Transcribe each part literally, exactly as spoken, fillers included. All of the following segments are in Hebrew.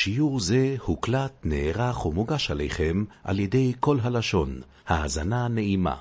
שיעור זה הוקלט, נערך ומוגש עליכם על ידי כל הלשון. האזנה נעימה.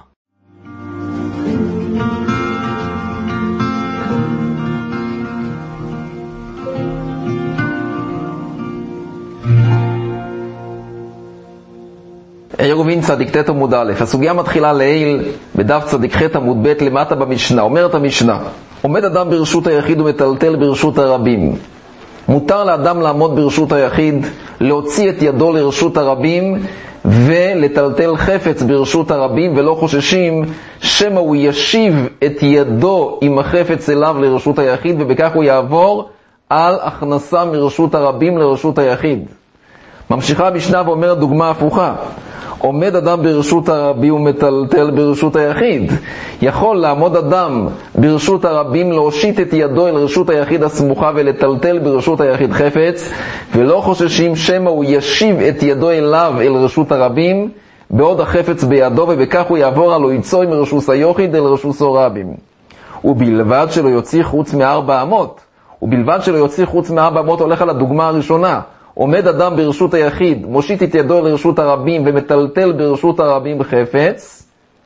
עירובין צדיק ת' עמוד א'. הסוגיה מתחילה לעיל בדף צדיק ח' עמוד ב' למטה במשנה. אומרת המשנה, עומד אדם ברשות היחיד ומטלטל ברשות הרבים. מותר לאדם לעמוד ברשות היחיד, להוציא את ידו לרשות הרבים ולטלטל חפץ ברשות הרבים, ולא חוששים שמא הוא ישיב את ידו עם החפץ אליו לרשות היחיד, ובכך הוא יעבור על הכנסה מרשות הרבים לרשות היחיד. ממשיכה המשנה ואומרת דוגמה הפוכה. עומד אדם ברשות הרבים ומטלטל ברשות היחיד. יכול לעמוד אדם ברשות הרבים, להושיט את ידו אל רשות היחיד הסמוכה ולטלטל ברשות היחיד חפץ, ולא חוששים שמא הוא ישיב את ידו אליו אל רשות הרבים בעוד החפץ בידו, ובכך הוא יעבור על יצוי מרשות היחיד אל רשות הרבים. ובלבד שלא יוציא חוץ מארבע אמות. ובלבד שלא יוציא חוץ מארבע אמות הולך על הדוגמה הראשונה. עומד אדם ברשות היחיד, מושיט את ידו לרשות הרבים ומטלטל ברשות הרבים חפץ,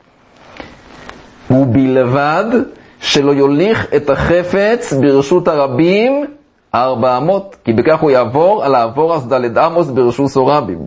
ובלבד שלא יוליך את החפץ ברשות הרבים ארבע אמות, כי בכך הוא יעבור על העבור אז דלת עמוס ברשות הרבים.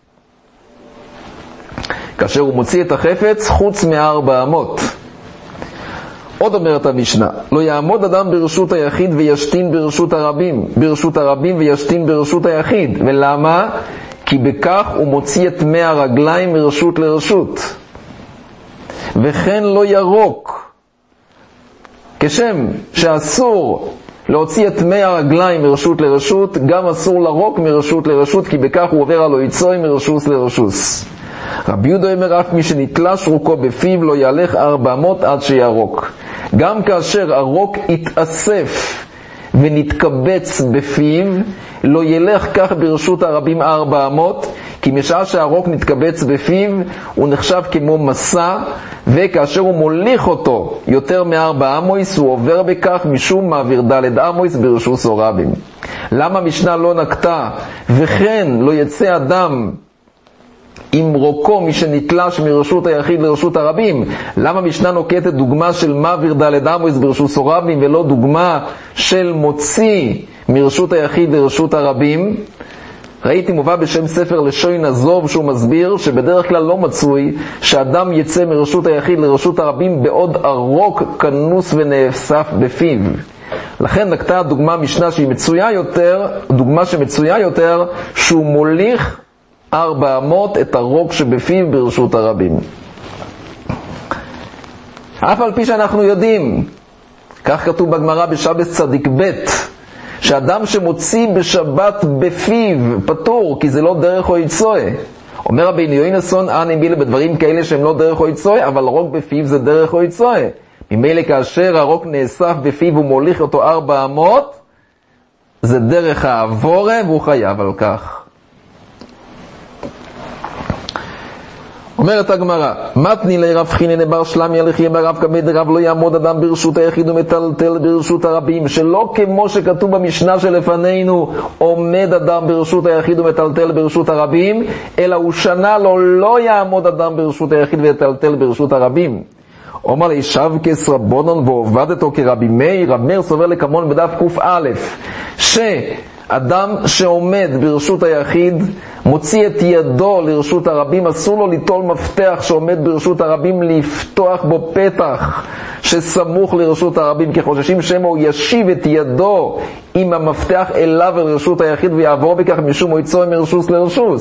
כאשר הוא מוציא את החפץ חוץ מארבע אמות. עוד אומרת המשנה, לא יעמוד אדם ברשות היחיד וישתין ברשות הרבים, ברשות הרבים וישתין ברשות היחיד. ולמה? כי בכך הוא מוציא את מי הרגליים מרשות לרשות. וכן לא ירוק, כשם שאסור להוציא את מי הרגליים מרשות לרשות, גם אסור לרוק מרשות לרשות, כי בכך הוא עובר על יצוי מרשות לרשות. רבי יהודה אומר, אף מי שנתלש רוקו בפיו לא ילך ארבע אמות עד שירוק. גם כאשר הרוק יתאסף ונתקבץ בפיו, לא ילך כך ברשות הרבים ארבע אמות, כי משעה שהרוק נתקבץ בפיו הוא נחשב כמו מסע, וכאשר הוא מוליך אותו יותר מארבע אמויס הוא עובר בכך משום מעביר דלת אמויס ברשות הרבים. למה משנה לא נקטה וכן לא יצא אדם עם רוקו מי שנתלש מרשות היחיד לרשות הרבים? למה משנה נוקטת דוגמה של מעביר דלת אמויס ברשות הרבים ולא דוגמה של מוציא מרשות היחיד לרשות הרבים? ראיתי מובא בשם ספר לשוין הזוב שהוא מסביר שבדרך כלל לא מצוי שאדם יצא מרשות היחיד לרשות הרבים בעוד הרוק כנוס ונאסף בפיו. לכן נקטה הדוגמה משנה שהיא מצויה יותר, דוגמה שמצויה יותר, שהוא מוליך ארבע אמות את הרוק שבפיו ברשות הרבים. אף על פי שאנחנו יודעים, כך כתוב בגמרא בשבת צדיק ב', שאדם שמוציא בשבת בפיו פטור, כי זה לא דרך או יצוי. אומר רבי יוינסון, אני מילה בדברים כאלה שהם לא דרך או יצוי, אבל רוק בפיו זה דרך או יצוי. ממילא כאשר הרוק נאסף בפיו ומוליך אותו ארבע אמות, זה דרך העבורה והוא חייב על כך. אומרת הגמרא, מתני לרב חינן בר שלמי הלכי ברב כבד רב לא יעמוד אדם ברשות היחיד ומטלטל ברשות הרבים, שלא כמו שכתוב במשנה שלפנינו עומד אדם ברשות היחיד ומטלטל ברשות הרבים, אלא הוא שנה לו לא יעמוד אדם ברשות היחיד ומטלטל ברשות הרבים. אומר לי שב כסרבונון ועובדתו כרבי מאיר. רב מאיר סובר לכמון בדף קוף א', ש אדם שעומד ברשות היחיד מוציא את ידו לרשות הרבים, אסור לו ליטול מפתח שעומד ברשות הרבים לפתוח בו פתח שסמוך לרשות הרבים, כי חוששים שמא הוא ישיב את ידו עם המפתח אליו אל רשות היחיד ויעבור בכך משום הוא יצוי מרשות לרשות.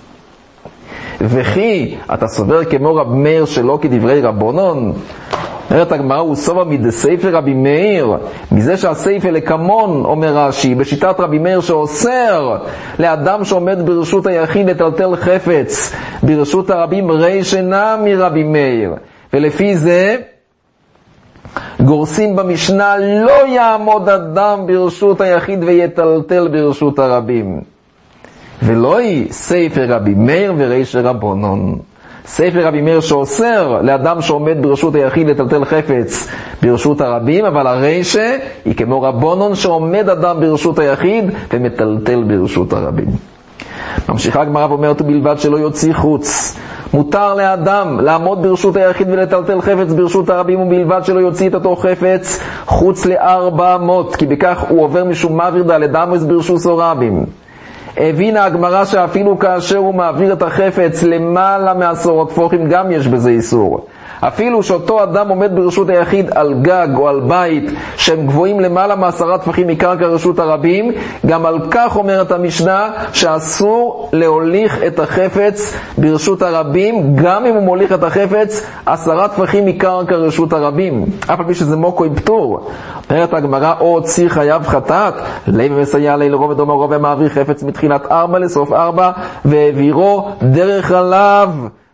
וכי אתה סובר כמו רב מאיר שלא כדברי רבונון? אומרת הגמרא, הוא סובר מדסייפר רבי מאיר, מזה שהסייפר לכמון, אומר רש"י, בשיטת רבי מאיר שאוסר לאדם שעומד ברשות היחיד לטלטל חפץ ברשות הרבים ריש אינה מרבי מאיר, ולפי זה גורסים במשנה לא יעמוד אדם ברשות היחיד ויטלטל ברשות הרבים, ולא היא סייפר רבי מאיר וריש רבונון. ספר רבי מאיר שאוסר לאדם שעומד ברשות היחיד לטלטל חפץ ברשות הרבים, אבל הרישה היא כמו רבונון שעומד אדם ברשות היחיד ומטלטל ברשות הרבים. ממשיכה הגמרא ואומרת, בלבד שלא יוציא חוץ. מותר לאדם לעמוד ברשות היחיד ולטלטל חפץ ברשות הרבים, ובלבד שלא יוציא את אותו חפץ חוץ לארבע אמות, כי בכך הוא עובר משום מעביר דלת אמות ברשות הרבים. הבינה הגמרא שאפילו כאשר הוא מעביר את החפץ למעלה מעשור טפוחים גם יש בזה איסור. אפילו שאותו אדם עומד ברשות היחיד על גג או על בית שהם גבוהים למעלה מעשרה טפחים מקרקע רשות הרבים, גם על כך אומרת המשנה שאסור להוליך את החפץ ברשות הרבים, גם אם הוא מוליך את החפץ עשרה טפחים מקרקע רשות הרבים, אף על פי שזה מוקוי פטור. אומרת הגמרא, או הוציא חייב חטאת, לב מסייע ליל רובד אומר רובד מעביר חפץ מתחילת ארבע לסוף ארבע והעבירו דרך עליו,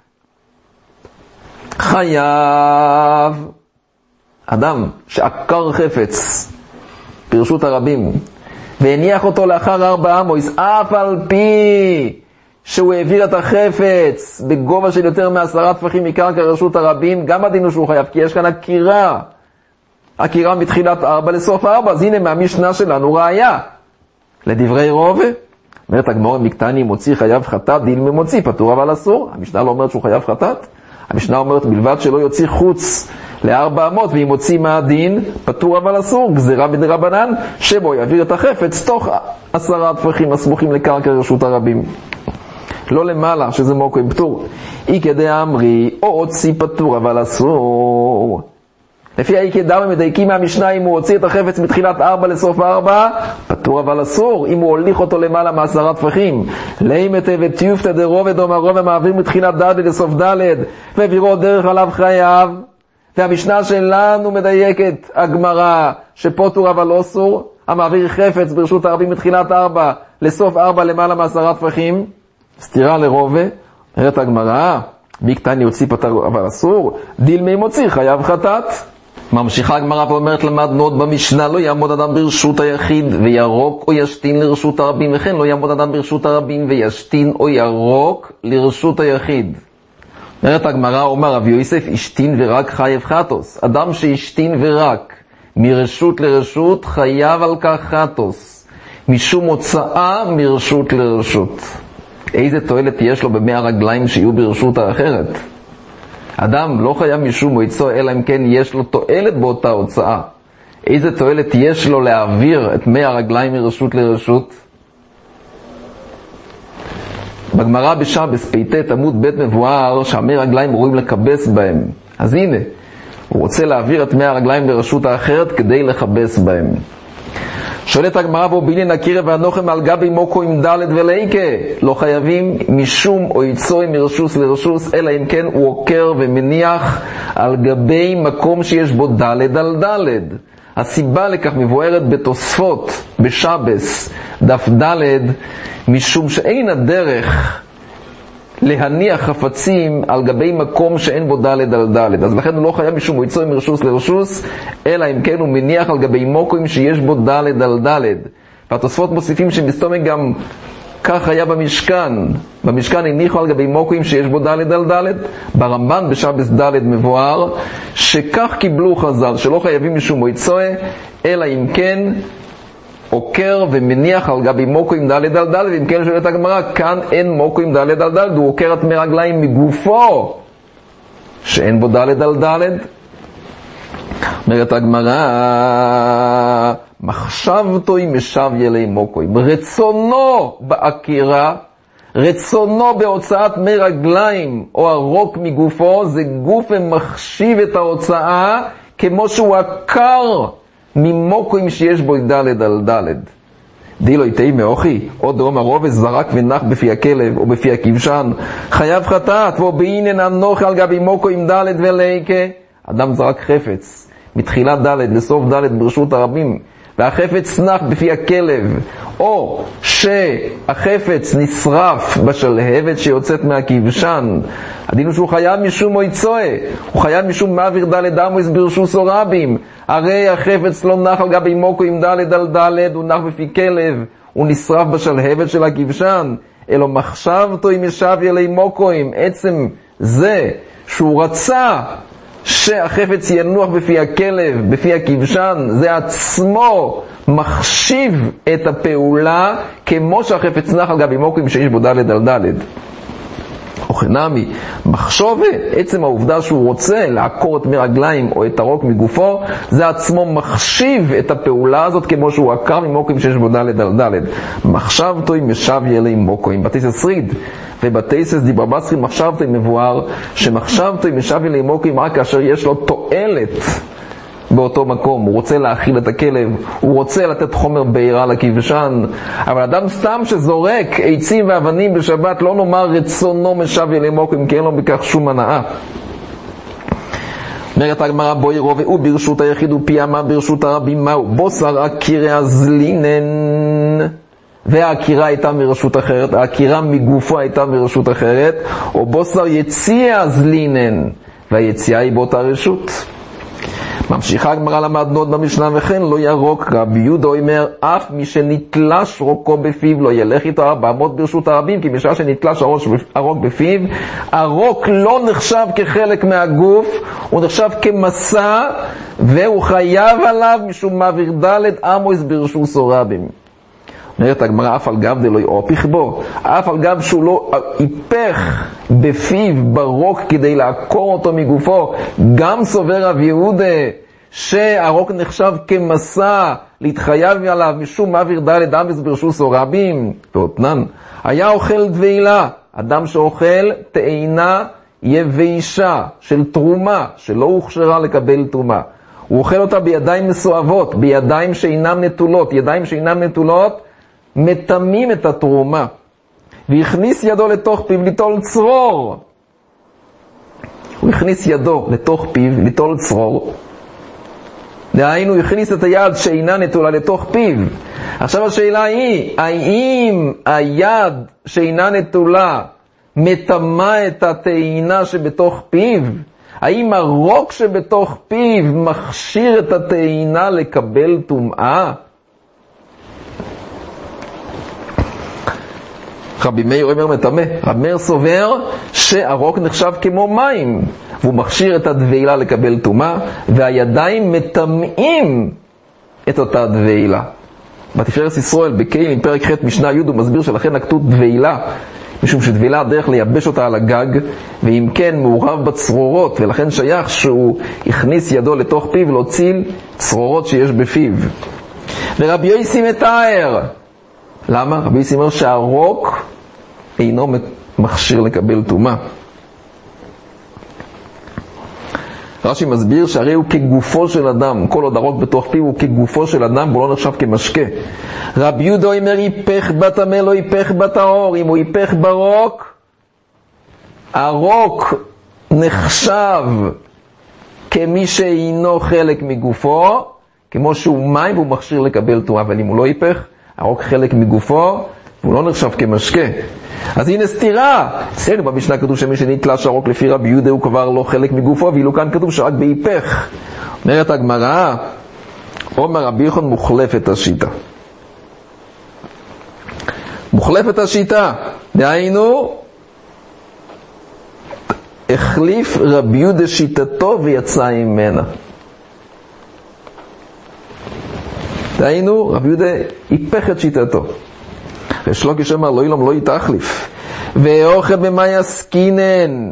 חייב. אדם שעקר חפץ ברשות הרבים והניח אותו לאחר ארבע אמות, אף על פי שהוא העביר את החפץ בגובה של יותר מעשרה טפחים מקרקע רשות הרבים, גם הדין הוא שהוא חייב, כי יש כאן עקירה, עקירה מתחילת ארבע לסוף ארבע. אז הנה מהמשנה שלנו ראיה לדברי רובה. אומרת הגמרא, מקטני מוציא חייב חטאת, דין ממוציא פטור אבל אסור. המשנה לא אומרת שהוא חייב חטאת, המשנה אומרת בלבד שלא יוציא חוץ לארבע אמות, ואם מוציא מהדין פטור אבל אסור, גזירה מדרבנן שבו יעביר את החפץ תוך עשרה טפחים הסמוכים לקרקע רשות הרבים, לא למעלה שזה מוקוי פטור. אי כדי אמרי, או הוציא פטור אבל אסור. לפי האי כדאי מדייקים מהמשנה, אם הוא הוציא את החפץ מתחילת ארבע לסוף ארבע פטור אבל אסור. אם הוא הוליך אותו למעלה מעשרה טפחים, לימתה וטיופתא דרובד אומר רובד מעביר מתחילת ד' לסוף ד' והעבירו דרך עליו חייב. והמשנה שלנו מדייקת הגמרא שפטור אבל לא אסור, המעביר חפץ ברשות הרבים מתחילת ארבע לסוף ארבע למעלה מעשרה טפחים, סתירה לרובד. אומרת הגמרא, מקטני הוציא פטור אבל אסור, דילמי מוציא חייב חטאת. ממשיכה הגמרא ואומרת, למדנו עוד במשנה, לא יעמוד אדם ברשות היחיד וירוק או ישתין לרשות הרבים, וכן לא יעמוד אדם ברשות הרבים וישתין או ירוק לרשות היחיד. אומרת הגמרא, אומר רבי יוסף, ישתין ורק חייב חטוס. אדם שישתין ורק מרשות לרשות חייב על כך חטוס, משום הוצאה מרשות לרשות. איזה תועלת יש לו במאה הרגליים שיהיו ברשות האחרת? אדם לא חייב משום מועצו, אלא אם כן יש לו תועלת באותה הוצאה. איזה תועלת יש לו להעביר את מאה הרגליים מרשות לרשות? בגמרא בשבס פ"ט עמוד ב' מבואר שהמאה הרגליים רואים לקבס בהם. אז הנה, הוא רוצה להעביר את מאה הרגליים לרשות האחרת כדי לקבס בהם. שואלת הגמרא, ובילין הקירה והנוחם על גבי מוקו עם דלת ולאיקה, לא חייבים משום או יצוי מרשוס לרשוס, אלא אם כן הוא עוקר ומניח על גבי מקום שיש בו דלת על דלת. הסיבה לכך מבוארת בתוספות בשבס דף דלת, משום שאין הדרך להניח חפצים על גבי מקום שאין בו דלת על דלת, אז לכן הוא לא חייב משום הוא יצוי מרשוס לרשוס, אלא אם כן הוא מניח על גבי מוקוים שיש בו דלת על דלת. והתוספות מוסיפים שמסתומק גם כך היה במשכן, במשכן הניחו על גבי מוקוים שיש בו דלת על דלת. ברמב"ן בשבס דלת מבואר שכך קיבלו חז"ל, שלא חייבים משום הוא יצוי, אלא אם כן עוקר ומניח על גבי מוקו עם דלת על דלת. ואם כן שואלת הגמרא, כאן אין מוקו עם דלת על דלת, הוא עוקר את מרגליים מגופו שאין בו דלת על דלת. אומרת הגמרא, מחשבתו עם משב ילי מוקו, רצונו בעקירה, רצונו בהוצאת מרגליים או הרוק מגופו, זה גוף ומחשיב את ההוצאה כמו שהוא עקר ממוקוים שיש בו דלת על דלת. דילו יתאי מאוכי, או דרום הרובס זרק ונח בפי הכלב או בפי הכבשן, חייב חטאת, ובאינן הנוח על גבי מוקוים דלת ולאיקה. אדם זרק חפץ מתחילת דלת לסוף דלת ברשות הרבים, והחפץ נח בפי הכלב, או שהחפץ נשרף בשלהבת שיוצאת מהכבשן, הדין הוא שהוא חייב משום מויצואה, הוא חייב משום מעביר דלת אמוס ברשות הרבים. הרי החפץ לא נח על גבי מוקו עם דלת על דלת, הוא נח בפי כלב, הוא נשרף בשלהבת של הכבשן, אלו מחשבתו עם ישב ילי מוקוים, עצם זה שהוא רצה שהחפץ ינוח בפי הכלב, בפי הכבשן, זה עצמו מחשיב את הפעולה כמו שהחפץ נח על גבי מוקים שיש בו דלת על דלת. אוכנמי, מחשוב, עצם העובדה שהוא רוצה לעקור את מרגליים או את הרוק מגופו, זה עצמו מחשיב את הפעולה הזאת כמו שהוא עקר ממוקים שיש בו דלת על דלת. מחשבתו עם משב ילי מוקים. בתיסס שריד ובתיסס דיבר בסרי מחשבתו מבואר שמחשבתו עם משב ילי מוקים רק כאשר יש לו תועלת באותו מקום. הוא רוצה להאכיל את הכלב, הוא רוצה לתת חומר בעירה לכבשן, אבל אדם סתם שזורק עצים ואבנים בשבת, לא נאמר רצונו משב ילי מוקים, כי אין לו בכך שום הנאה. אומרת הגמרא, בו ירובעו ברשות היחיד ופיימה ברשות הרבים. מהו? בוסר עקירה זלינן, והעקירה הייתה מרשות אחרת, העקירה מגופו הייתה מרשות אחרת, או בוסר יציאה זלינן, והיציאה היא באותה רשות. ממשיכה הגמרא למדנו עוד במשנה, וכן לא ירוק. רבי יהודה אומר, אף מי שנתלש רוקו בפיו לא ילך איתו ארבע אמות ברשות הרבים, כי בשעה שנתלש הרוק בפיו, הרוק לא נחשב כחלק מהגוף, הוא נחשב כמסע, והוא חייב עליו משום מעביר דלת עמוס ברשות סורבים. אומרת הגמרא, אף על גב דלא יאפיך בו, אף על גב שהוא לא היפך בפיו ברוק כדי לעקור אותו מגופו, גם סובר רב יהודה שהרוק נחשב כמסע להתחייב עליו משום מעביר דלת עמוס ברשות סורבים. ואותנן, היה אוכל דבילה, אדם שאוכל תאנה יבשה של תרומה שלא הוכשרה לקבל תרומה, הוא אוכל אותה בידיים מסואבות, בידיים שאינם נטולות. ידיים שאינם נטולות מטמאים את התרומה, והכניס ידו לתוך פיו ליטול צרור. הוא הכניס ידו לתוך פיו ליטול צרור, דהיינו הוא הכניס את היד שאינה נטולה לתוך פיו. עכשיו השאלה היא, האם היד שאינה נטולה מטמאה את התאנה שבתוך פיו? האם הרוק שבתוך פיו מכשיר את התאנה לקבל טומאה? רבי מאיר אומר מטמא. רבי מאיר סובר שהרוק נחשב כמו מים, והוא מכשיר את הדבילה לקבל טומאה, והידיים מטמאים את אותה דבילה. בתפארת ישראל בקהילים פרק ח' משנה י' הוא מסביר שלכן נקטו דבילה, משום שדבילה הדרך לייבש אותה על הגג, ואם כן מעורב בצרורות, ולכן שייך שהוא הכניס ידו לתוך פיו להוציא צרורות שיש בפיו. ורבי יוסי מתאר, למה? רבי יוסי אומר שהרוק אינו מכשיר לקבל טומאה. רש"י מסביר שהרי הוא כגופו של אדם, כל עוד הרוק בתוך פיו הוא כגופו של אדם, והוא לא נחשב כמשקה. רבי יהודה אומר, היפך בטמא לא היפך בטהור. אם הוא היפך ברוק, הרוק נחשב כמי שאינו חלק מגופו, כמו שהוא מים והוא מכשיר לקבל טומאה. אבל אם הוא לא היפך, הרוק חלק מגופו, והוא לא נחשב כמשקה. אז הנה סתירה. אצלנו במשנה כתוב שמי שנתלש הרוק לפי רבי יהודה הוא כבר לא חלק מגופו, ואילו כאן כתוב שרק בהיפך. אומרת הגמרא, אומר רבי יוחנן, מוחלפת השיטה. מוחלפת השיטה, דהיינו, החליף רבי יהודה שיטתו ויצא ממנה. דהיינו, רבי יהודה היפך את שיטתו. ושלוקיש אמר, לא אילום לא יתחליף. ואוכל במה יסקינן?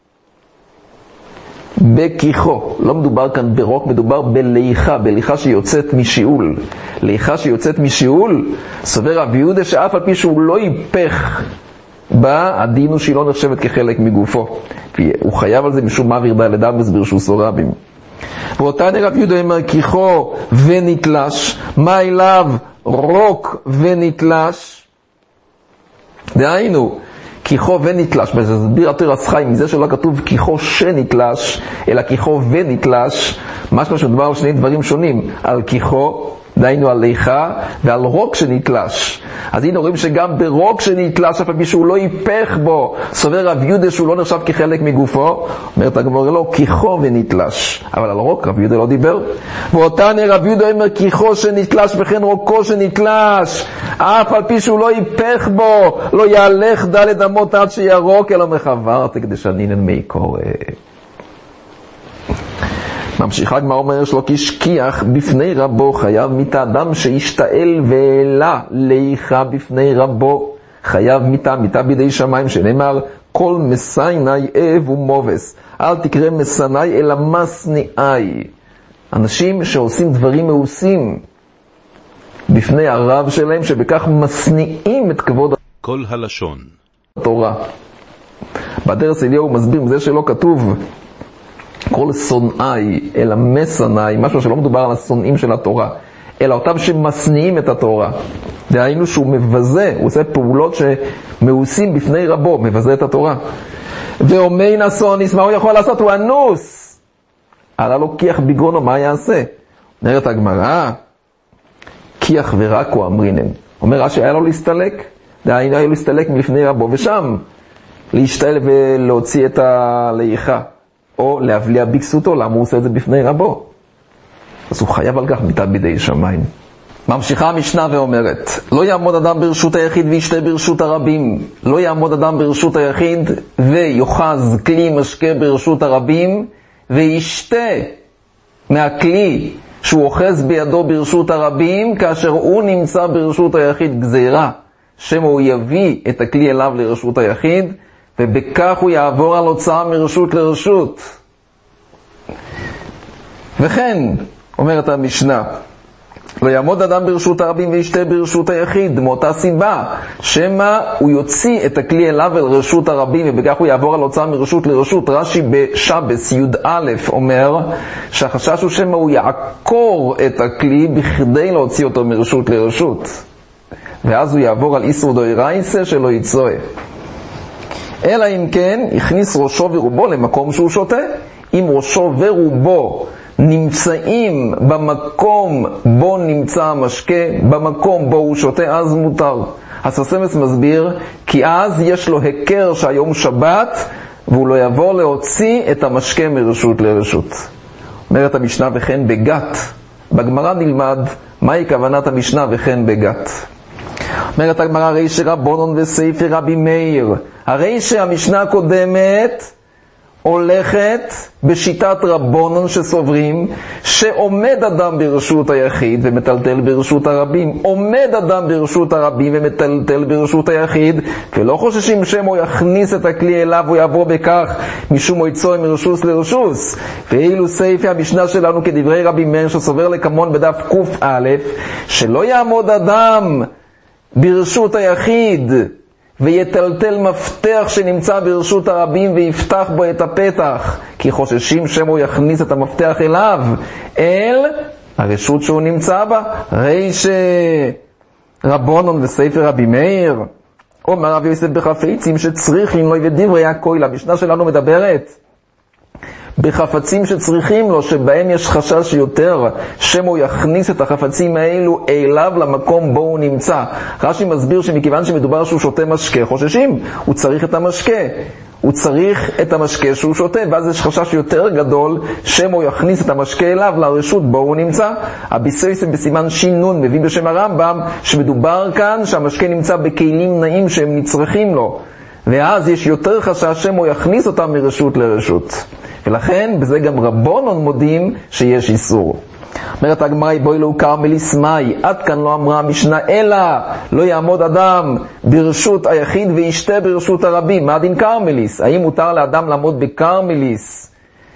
בכיחו. לא מדובר כאן ברוק, מדובר בליחה, בליחה שיוצאת משיעול. ליחה שיוצאת משיעול, סובר רבי יהודה שאף על פי שהוא לא היפך בה, הדין הוא שהיא לא נחשבת כחלק מגופו. הוא חייב על זה משום מעביר דלת עמוס ברשות סורבים. ואותן רבי יהודה אומר, כיחו ונתלש, מה אליו רוק ונתלש? דהיינו, כיחו ונתלש, זה סביר יותר הסחי מזה שלא כתוב כיחו שנתלש, אלא כיחו ונתלש, משמע שמדובר על שני דברים שונים, על כיחו דהיינו על ליכה ועל רוק שנתלש. אז הנה רואים שגם ברוק שנתלש, אף על שהוא לא ייפך בו, סובר רב יהודה שהוא לא נחשב כחלק מגופו, אומרת הגמרא לא, כיחו ונתלש. אבל על רוק רב יהודה לא דיבר. ואותן רב יהודה אומר כיחו שנתלש וכן רוקו שנתלש, אף על פי שהוא לא ייפך בו, לא יהלך דלת אמות עד שירוק, אלא מחברת כדשנינן מי קורא. ממשיכה הגמרא אומר שלא כשכיח בפני רבו חייב מיתה, אדם שהשתעל והעלה ליכה בפני רבו חייב מיתה, מיתה בידי שמיים, שנאמר כל מסייני אב ומובס, אל תקרא מסני אלא מסניאי. אנשים שעושים דברים מעושים בפני הרב שלהם, שבכך מסניעים את כבוד כל הלשון התורה. בדרס אליהו מסביר מזה שלא כתוב כל שונאי אלא מסנאי, משהו שלא מדובר על השונאים של התורה, אלא אותם שמסניעים את התורה. דהיינו שהוא מבזה, הוא עושה פעולות שמעושים בפני רבו, מבזה את התורה. ואומי נסוניס, מה הוא יכול לעשות? הוא אנוס. עלה לו כיח בגרונו, מה יעשה? נראית הגמרא, כיח ורקו אמרינן. אומר רש"י, היה לו להסתלק, דהיינו היה לו להסתלק מלפני רבו, ושם להשתעל ולהוציא את הליכה. או להבליע בקסותו, למה הוא עושה את זה בפני רבו? אז הוא חייב על כך מיתה בידי שמיים. ממשיכה המשנה ואומרת, לא יעמוד אדם ברשות היחיד וישתה ברשות הרבים. לא יעמוד אדם ברשות היחיד ויוחז כלי משקה ברשות הרבים, וישתה מהכלי שהוא אוחז בידו ברשות הרבים, כאשר הוא נמצא ברשות היחיד גזירה, שמו הוא יביא את הכלי אליו לרשות היחיד, ובכך הוא יעבור על הוצאה מרשות לרשות. וכן, אומרת המשנה, לא יעמוד אדם ברשות הרבים וישתה ברשות היחיד, מאותה סיבה, שמה הוא יוציא את הכלי אליו אל רשות הרבים, ובכך הוא יעבור על הוצאה מרשות לרשות. רש"י בשבס י' א' אומר, שהחשש הוא שמה הוא יעקור את הכלי בכדי להוציא אותו מרשות לרשות. ואז הוא יעבור על איסור דאורייתא שלא יצואה. אלא אם כן, הכניס ראשו ורובו למקום שהוא שותה. אם ראשו ורובו נמצאים במקום בו נמצא המשקה, במקום בו הוא שותה, אז מותר. הסוסמס מסביר, כי אז יש לו הכר שהיום שבת, והוא לא יבוא להוציא את המשקה מרשות לרשות. אומרת המשנה וכן בגת. בגמרא נלמד מהי כוונת המשנה וכן בגת. אומרת הגמרא, הרי שרבונון וסייפי רבי מאיר, הרי שהמשנה הקודמת הולכת בשיטת רבונון שסוברים שעומד אדם ברשות היחיד ומטלטל ברשות הרבים, עומד אדם ברשות הרבים ומטלטל ברשות היחיד, ולא חוששים שמו יכניס את הכלי אליו ויעבור בכך משום מויצוי מרשוס לרשוס. ואילו סייפי המשנה שלנו כדברי רבי מאיר שסובר לקמון בדף קוף א', שלא יעמוד אדם ברשות היחיד ויטלטל מפתח שנמצא ברשות הרבים ויפתח בו את הפתח, כי חוששים שמו יכניס את המפתח אליו, אל הרשות שהוא נמצא בה. הרי שרבונון וספר רבי מאיר, אומר רבי יוסף בחפצים שצריכים לו ודברי הכוילה. המשנה שלנו מדברת בחפצים שצריכים לו, שבהם יש חשש יותר שמו יכניס את החפצים האלו אליו למקום בו הוא נמצא. רש"י מסביר שמכיוון שמדובר שהוא שותה משקה, חוששים, הוא צריך את המשקה, הוא צריך את המשקה שהוא שותה, ואז יש חשש יותר גדול שמו יכניס את המשקה אליו לרשות בו הוא נמצא. הביסויסם בסימן שינון מביא בשם הרמב"ם שמדובר כאן שהמשקה נמצא בכלים נעים שהם נצרכים לו, ואז יש יותר חשש שמו יכניס אותם מרשות לרשות, ולכן בזה גם רבונון מודים שיש איסור. אומרת הגמרא, בואי לו קרמליס מאי, עד כאן לא אמרה המשנה אלא לא יעמוד אדם ברשות היחיד וישתה ברשות הרבים. מה דין קרמליס? האם מותר לאדם לעמוד בקרמליס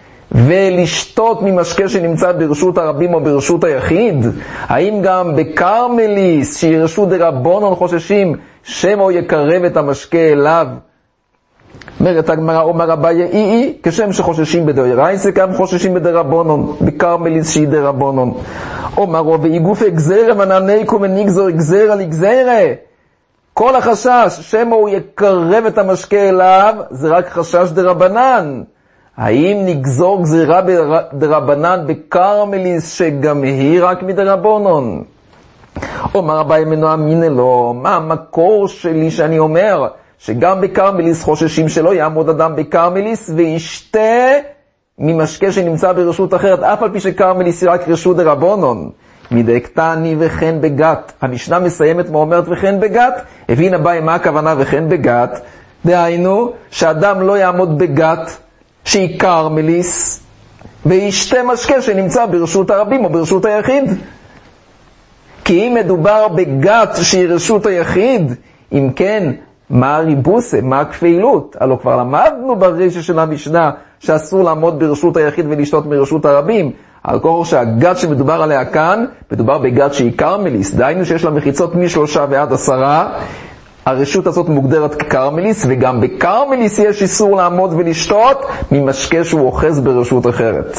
ולשתות ממשקה שנמצא ברשות הרבים או ברשות היחיד? האם גם בקרמליס שהיא רשות דרבונון חוששים שמו יקרב את המשקה אליו? אומרת הגמרא, אומר אביי אי אי, כשם שחוששים בדאורייתא גם חוששים בדרבונון, בקרמליס שהיא דרבונון. אומרו ואיגופי גזירה מנעניקו מנגזור גזירה לגזירה. כל החשש שמו הוא יקרב את המשקה אליו זה רק חשש דרבנן, האם נגזור גזירה דרבנן בקרמליס שגם היא רק מדרבנן? אומר אביי מנו אמינא לו, מה המקור שלי שאני אומר שגם בקרמליס חוששים שלא יעמוד אדם בקרמליס וישתה ממשקה שנמצא ברשות אחרת, אף על פי שקרמליס היא רק רשות דרבנן. מדקתני וכן בגת. המשנה מסיימת ואומרת וכן בגת. הבין אביי מה הכוונה וכן בגת? דהיינו שאדם לא יעמוד בגת שהיא קרמליס וישתה משקה שנמצא ברשות הרבים או ברשות היחיד. כי אם מדובר בגת שהיא רשות היחיד, אם כן, מה הריבוסה, מה הכפילות? הלוא כבר למדנו ברשת של המשנה שאסור לעמוד ברשות היחיד ולשתות מרשות הרבים. על כוח שהגת שמדובר עליה כאן, מדובר בגת שהיא קרמליס, דהיינו שיש לה מחיצות משלושה ועד עשרה, הרשות הזאת מוגדרת כקרמליס, וגם בקרמליס יש איסור לעמוד ולשתות ממשקה שהוא אוחז ברשות אחרת.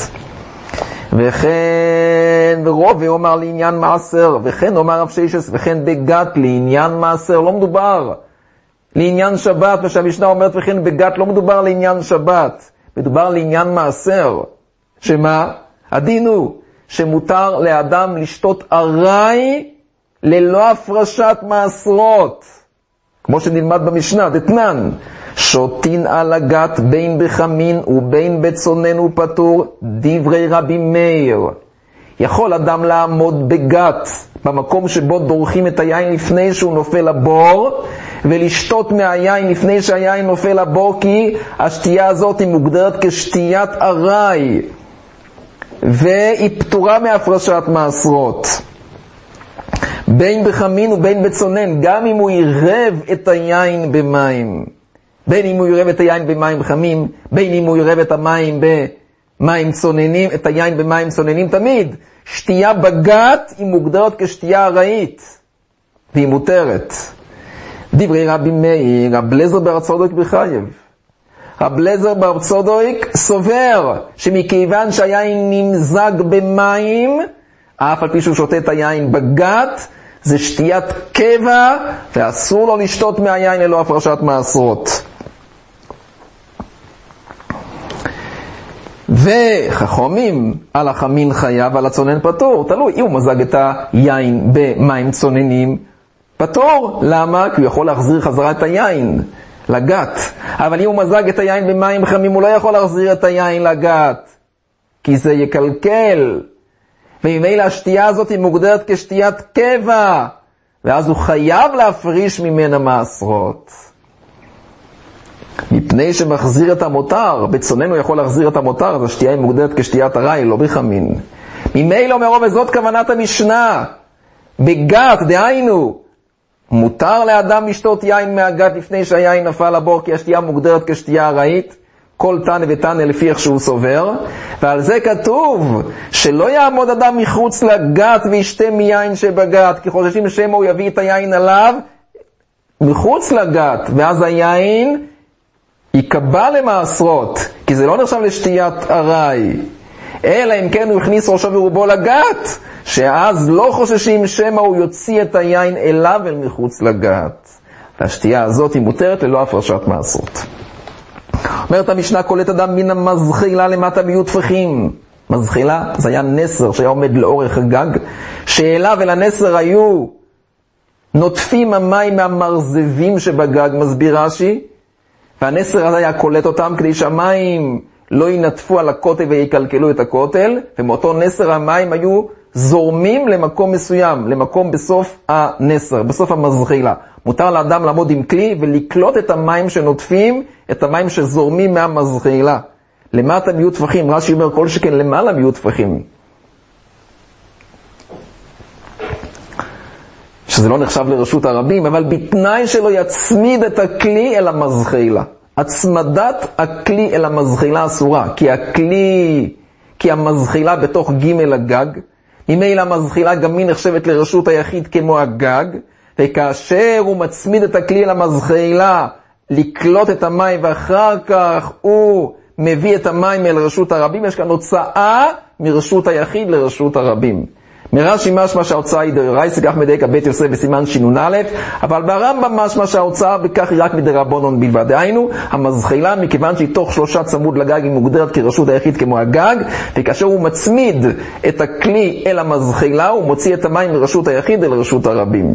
וכן רובה אומר לעניין מעשר, וכן אומר רב ששס, וכן בגת לעניין מעשר, לא מדובר לעניין שבת, ושהמשנה אומרת וכן בגת לא מדובר לעניין שבת, מדובר לעניין מעשר. שמה? הדין הוא שמותר לאדם לשתות ארעי ללא הפרשת מעשרות, כמו שנלמד במשנה, דתנן, שותין על הגת בין בחמין ובין בצונן ופטור, דברי רבי מאיר. יכול אדם לעמוד בגת במקום שבו דורכים את היין לפני שהוא נופל לבור, ולשתות מהיין לפני שהיין נופל לבור, כי השתייה הזאת היא מוגדרת כשתיית ארעי והיא פטורה מהפרשת מעשרות. בין בחמין ובין בצונן, גם אם הוא ירב את היין במים, בין אם הוא ירב את היין במים חמים, בין אם הוא ירב את המים במים צוננים, את היין במים צוננים, תמיד שתייה בגת היא מוגדרת כשתייה ארעית והיא מותרת. דברי רבי מאיר, רב אליעזר בר צדוק בחייב. רב אליעזר בר צדוק סובר שמכיוון שהיין נמזג במים, אף על פי שהוא שותה את היין בגת, זה שתיית קבע, ואסור לו לשתות מהיין ללא הפרשת מעשרות. וחכמים על החמין חייב ועל הצונן פטור, תלוי, אם הוא מזג את היין במים צוננים, פטור. למה? כי הוא יכול להחזיר חזרה את היין לגת. אבל אם הוא מזג את היין במים חמים, הוא לא יכול להחזיר את היין לגת, כי זה יקלקל. וממילא השתייה הזאת היא מוגדרת כשתיית קבע, ואז הוא חייב להפריש ממנה מעשרות. מפני שמחזיר את המותר, בצונן הוא יכול להחזיר את המותר, אז השתייה היא מוגדרת כשתיית ארעי, לא בחמין. ממילא אומר רב, וזאת כוונת המשנה. בגת, דהיינו, מותר לאדם לשתות יין מהגת לפני שהיין נפל לבור, כי השתייה מוגדרת כשתייה ארעית, כל תנא ותנא לפי איך שהוא סובר, ועל זה כתוב שלא יעמוד אדם מחוץ לגת וישתה מיין שבגת, כי חוששים שמא הוא יביא את היין עליו מחוץ לגת, ואז היין יקבע למעשרות, כי זה לא נחשב לשתיית ארעי, אלא אם כן הוא הכניס ראשו ורובו לגת, שאז לא חוששים שמא הוא יוציא את היין אליו אל מחוץ לגת. והשתייה הזאת היא מותרת ללא הפרשת מעשרות. אומרת המשנה, קולט אדם מן המזחילה למטה ביו טפחים. מזחילה זה היה נסר שהיה עומד לאורך הגג, שאליו אל הנסר היו נוטפים המים מהמרזבים שבגג, מסביר רש"י, והנסר הזה היה קולט אותם כדי שהמים לא ינטפו על הכותל ויקלקלו את הכותל, ומאותו נסר המים היו זורמים למקום מסוים, למקום בסוף הנסר, בסוף המזחילה. מותר לאדם לעמוד עם כלי ולקלוט את המים שנוטפים, את המים שזורמים מהמזחילה. למטה מיעוט טפחים, רש"י אומר כל שכן למעלה מיעוט טפחים. שזה לא נחשב לרשות הרבים, אבל בתנאי שלא יצמיד את הכלי אל המזחילה. הצמדת הכלי אל המזחילה אסורה, כי הכלי, כי המזחילה בתוך ג' הגג, ממילא המזחילה גם היא נחשבת לרשות היחיד כמו הגג, וכאשר הוא מצמיד את הכלי אל המזחילה לקלוט את המים ואחר כך הוא מביא את המים אל רשות הרבים, יש כאן הוצאה מרשות היחיד לרשות הרבים. מרש"י משמע שההוצאה היא דאורייתא, כך מדייק בית יוסף בסימן שינון א', אבל ברמב"ם משמע שההוצאה בכך היא רק מדרבנן בלבד. דהיינו, המזחילה, מכיוון שהיא תוך שלושה צמוד לגג, היא מוגדרת כרשות היחיד כמו הגג, וכאשר הוא מצמיד את הכלי אל המזחילה, הוא מוציא את המים מרשות היחיד אל רשות הרבים.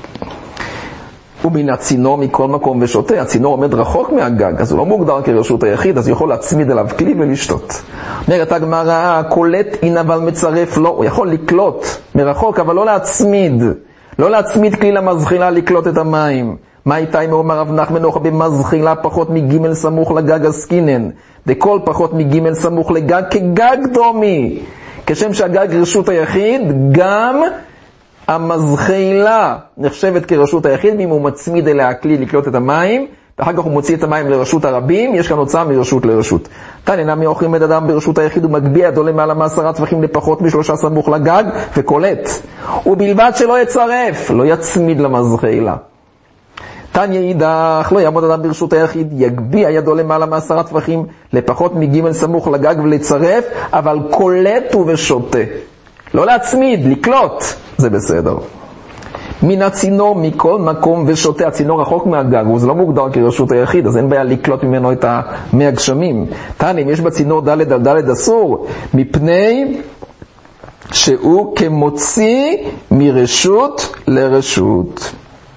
ומן הצינור מכל מקום ושותה, הצינור עומד רחוק מהגג, אז הוא לא מוגדר כרשות היחיד, אז הוא יכול להצמיד אליו כלי ולשתות. אומרת הגמרא, קולט אין אבל מצרף לא, הוא יכול לקלוט מרחוק, אבל לא להצמיד, לא להצמיד כלי למזחילה לקלוט את המים. מה איתה אם אומר רב נחמן נוח במזחילה פחות מגימל סמוך לגג עסקינן, דכל פחות מגימל סמוך לגג כגג דומי, כשם שהגג רשות היחיד, גם המזחילה נחשבת כרשות היחיד, ואם הוא מצמיד אליה הכלי לקלוט את המים, ואחר כך הוא מוציא את המים לרשות הרבים, יש כאן הוצאה מרשות לרשות. תן אינם יאוכלים את אדם ברשות היחיד, הוא מגביה דולה מעלה מעשרה טפחים לפחות משלושה סמוך לגג, וקולט. ובלבד שלא יצרף, לא יצמיד למזחילה. תן יעידך, לא יעמוד אדם ברשות היחיד, יגביה ידו למעלה מעשרה טפחים לפחות מגימל סמוך לגג ולצרף, אבל קולט ושותה. לא להצמיד, לקלוט, זה בסדר. מן הצינור מכל מקום ושותה, הצינור רחוק מהגג, וזה לא מוגדר כרשות היחיד, אז אין בעיה לקלוט ממנו את המי הגשמים. תנים, יש בצינור ד' על ד' אסור, מפני שהוא כמוציא מרשות לרשות.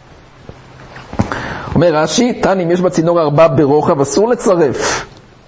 אומר רש"י, תנים, יש בצינור ארבע ברוחב, אסור לצרף.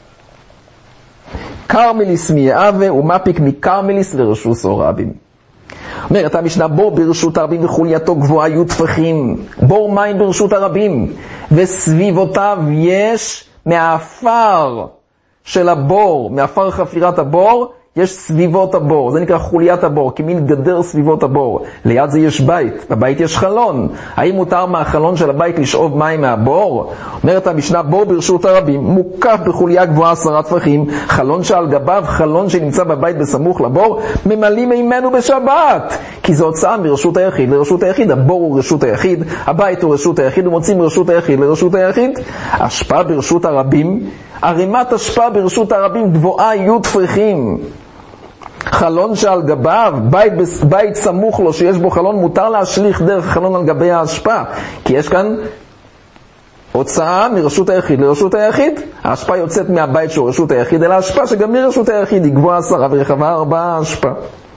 קרמליס מיהווה ומפיק מקרמליס לרשוס או רבים. אומרת המשנה, בור ברשות הרבים וחולייתו גבוהה יהיו טפחים, בור מים ברשות הרבים, וסביבותיו יש מהאפר של הבור, מהאפר חפירת הבור, יש סביבות הבור, זה נקרא חוליית הבור, כמין גדר סביבות הבור. ליד זה יש בית, בבית יש חלון. האם מותר מהחלון של הבית לשאוב מים מהבור? אומרת המשנה, בור ברשות הרבים, מוקף בחוליה גבוהה עשרה טפחים, חלון שעל גביו, חלון שנמצא בבית בסמוך לבור, ממלאים מימנו בשבת. כי זו הוצאה מרשות היחיד לרשות היחיד, הבור הוא רשות היחיד, הבית הוא רשות היחיד, ומוצאים מרשות היחיד לרשות היחיד. השפעה ברשות הרבים, ערימת השפעה ברשות הרבים גבוהה יהיו טפחים. חלון שעל גביו, בית, בית סמוך לו שיש בו חלון, מותר להשליך דרך חלון על גבי ההשפעה, כי יש כאן הוצאה מרשות היחיד לרשות היחיד. ההשפעה יוצאת מהבית שהוא רשות היחיד, אלא ההשפעה שגם מרשות היחיד היא גבוהה עשרה ורחבה ארבעה השפעה.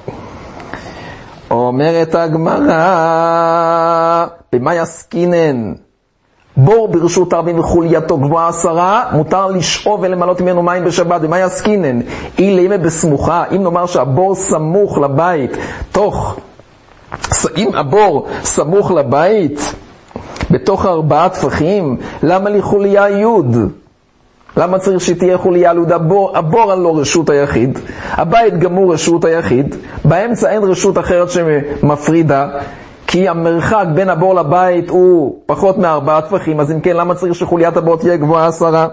אומרת הגמרא, במה יסקינן? בור ברשות הרבים וחולייתו גבוהה עשרה, מותר לשאוב ולמלות ממנו מים בשבת. ומה יסקינן? אילימה בסמוכה, אם נאמר שהבור סמוך לבית, תוך, אם הבור סמוך לבית, בתוך ארבעה טפחים, למה לי חוליה יוד? למה צריך שתהיה חוליה יוד? הבור, הבור על לא רשות היחיד, הבית גמור רשות היחיד, באמצע אין רשות אחרת שמפרידה, כי המרחק בין הבור לבית הוא פחות מארבעה טפחים, אז אם כן, למה צריך שחוליית הבור תהיה גבוהה עשרה?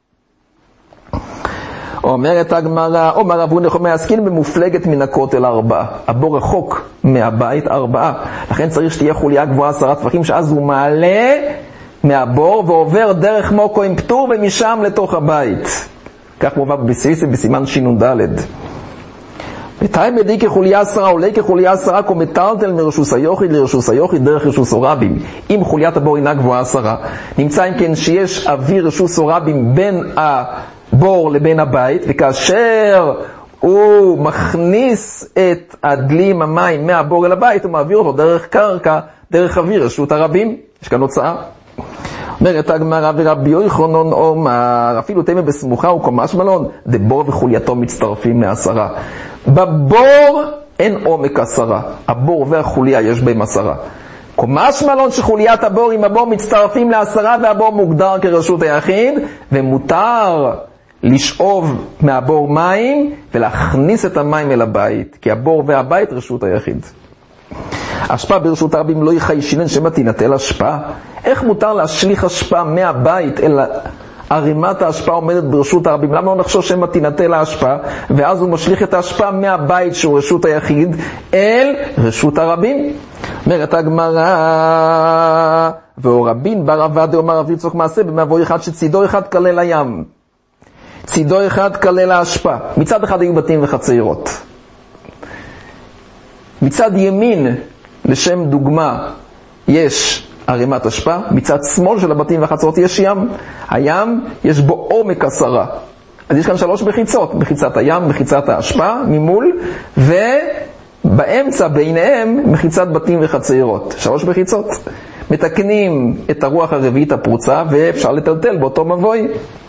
אומרת הגמרא, אומר רב הונא חומר עסקין במופלגת מן הכותל ארבעה. הבור רחוק מהבית ארבעה, לכן צריך שתהיה חוליה גבוהה עשרה טפחים, שאז הוא מעלה מהבור ועובר דרך מוקו עם פטור ומשם לתוך הבית. כך מובא בסיסי בסימן שינון ד'. ותאי מדי כחוליה עשרה עולה כחוליה עשרה כמטלטל מרשוס היוחיד לרשוס היוחיד דרך רשוס הרבים. אם חוליית הבור אינה גבוהה עשרה, נמצא אם כן שיש אוויר רשוס הרבים בין הבור לבין הבית, וכאשר הוא מכניס את הדלים המים מהבור אל הבית, הוא מעביר אותו דרך קרקע, דרך אוויר רשות הרבים. יש כאן הוצאה. אומרת הגמרא, ורבי יוחנן אומר, אפילו תימא בסמוכה הוא קומש מלון, דבור וחולייתו מצטרפים לעשרה. בבור אין עומק עשרה, הבור והחוליה יש בהם עשרה. קומש מלון שחוליית הבור עם הבור מצטרפים לעשרה, והבור מוגדר כרשות היחיד, ומותר לשאוב מהבור מים ולהכניס את המים אל הבית, כי הבור והבית רשות היחיד. השפעה ברשות הרבים לא יחיישינן שמא תינטל השפעה. איך מותר להשליך השפעה מהבית אל ערימת ההשפעה עומדת ברשות הרבים? למה לא נחשוב שמא תינטל ההשפעה, ואז הוא משליך את ההשפעה מהבית שהוא רשות היחיד אל רשות הרבים? אומרת הגמרא, ואור רבין בר עבד אומר רב יצחק מעשה במבוא אחד שצידו אחד כלל לים, צידו אחד כלל ההשפעה. מצד אחד היו בתים וחצרות, מצד ימין, לשם דוגמה, יש ערימת אשפה, מצד שמאל של הבתים והחצרות יש ים. הים יש בו עומק עשרה. אז יש כאן שלוש מחיצות, מחיצת הים, מחיצת האשפה ממול, ובאמצע ביניהם מחיצת בתים וחצרות. שלוש מחיצות. מתקנים את הרוח הרביעית הפרוצה, ואפשר לטלטל באותו מבוי.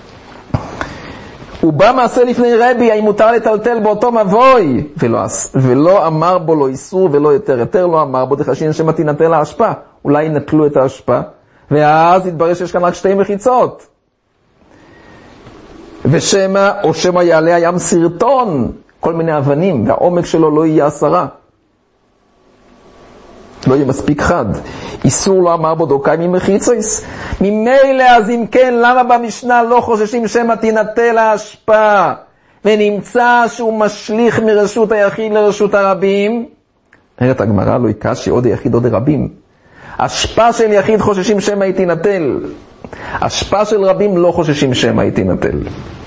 הוא בא מעשה לפני רבי, האם מותר לטלטל באותו מבוי? ולא, ולא אמר בו לא איסור ולא יותר. יותר לא אמר בו דחשין שמה תינטל ההשפעה. אולי נטלו את ההשפעה, ואז יתברר שיש כאן רק שתי מחיצות. ושמה, או שמה יעלה הים סרטון, כל מיני אבנים, והעומק שלו לא יהיה עשרה. לא יהיה מספיק חד. איסור לא אמר בו דוקאי ממחיצויס. ממילא אז אם כן, למה במשנה לא חוששים שמה תינטל ההשפעה, ונמצא שהוא משליך מרשות היחיד לרשות הרבים? אומרת הגמרא, לא יקשי עוד היחיד עוד הרבים. השפעה של יחיד חוששים שמה היא תינטל. השפעה של רבים לא חוששים שמה היא תינטל.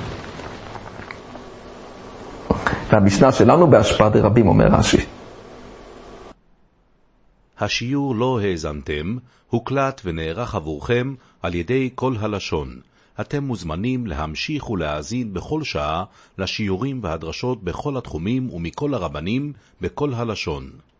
והמשנה שלנו בהשפעה דרבים, אומר רש"י. השיעור לא האזנתם, הוקלט ונערך עבורכם על ידי כל הלשון. אתם מוזמנים להמשיך ולהאזין בכל שעה לשיעורים והדרשות בכל התחומים ומכל הרבנים בכל הלשון.